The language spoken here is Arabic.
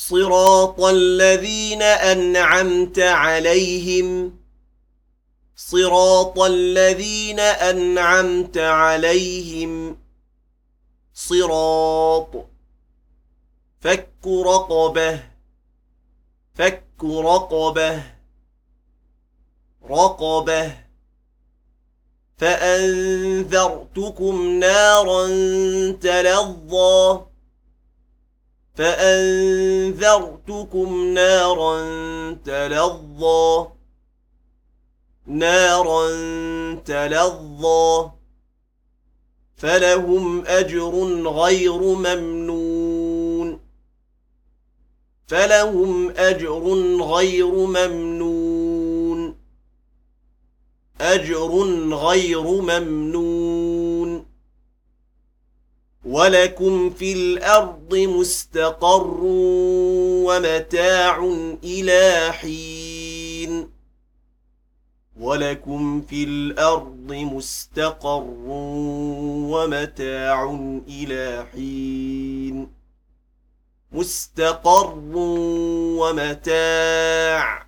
صراط الذين أنعمت عليهم صراط الذين أنعمت عليهم صراط فك رقبة فك رقبة رقبة فأنذرتكم نارا تلظى فأنذرتكم نارا تلظى نارا تلظى فلهم أجر غير ممنون فلهم أجر غير ممنون أجر غير ممنون ولكم في الأرض مستقر ومتاع إلى حين ولكم في الأرض مستقر ومتاع إلى حين مستقر ومتاع